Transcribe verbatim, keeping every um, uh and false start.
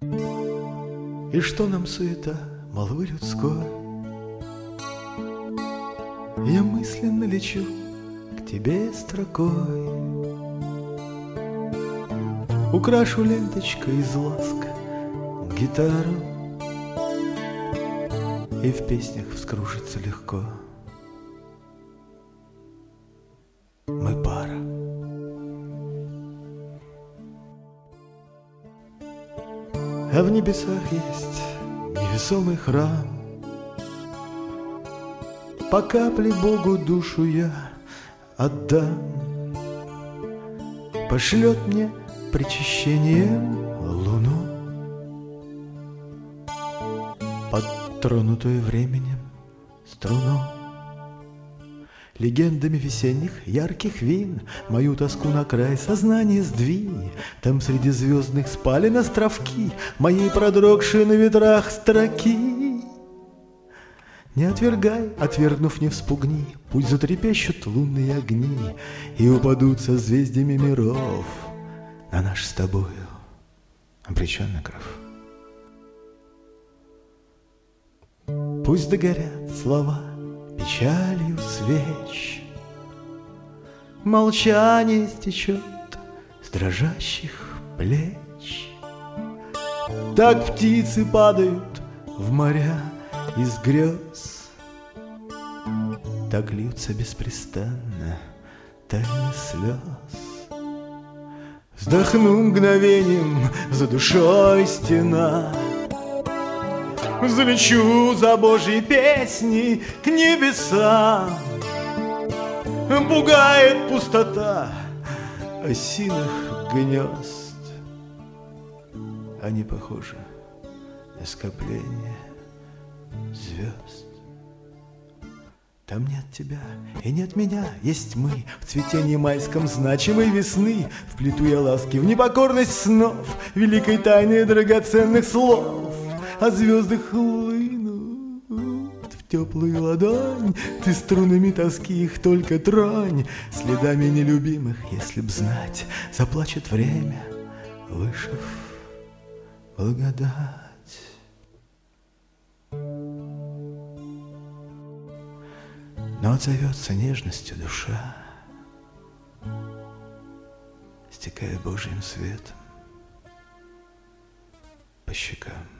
И что нам суета молвы людской? Я мысленно лечу к тебе строкой, украшу ленточкой из ласк гитару, и в песнях вскружится легко. Мы пара. А в небесах есть невесомый храм. По капле Богу душу я отдам. Пошлет мне причащением луну, подтронутую временем струну. Легендами весенних ярких вин мою тоску на край сознания сдвинь. Там среди звездных спален островки моей продрогшей на ветрах строки. Не отвергай, отвергнув, не вспугни, пусть затрепещут лунные огни и упадут созвездиями миров на наш с тобою обреченный кров. Пусть догорят слова печалью свеч, молчание стечет с дрожащих плеч. Так птицы падают в моря из грез, так льются беспрестанно тайны слез. Вздохну мгновением, за душой стена, залечу за Божьи песни к небесам. Пугает пустота осиных гнезд, они похожи на скопление звезд. Там нет тебя и нет меня, есть мы в цветении майском значимой весны. Вплету я ласки в непокорность снов, великой тайны драгоценных слов. А звезды хлынут в теплую ладонь, ты струнами тоски их только тронь. Следами нелюбимых, если б знать, заплачет время, вышив благодать. Но отзовется нежностью душа, стекая Божьим светом по щекам.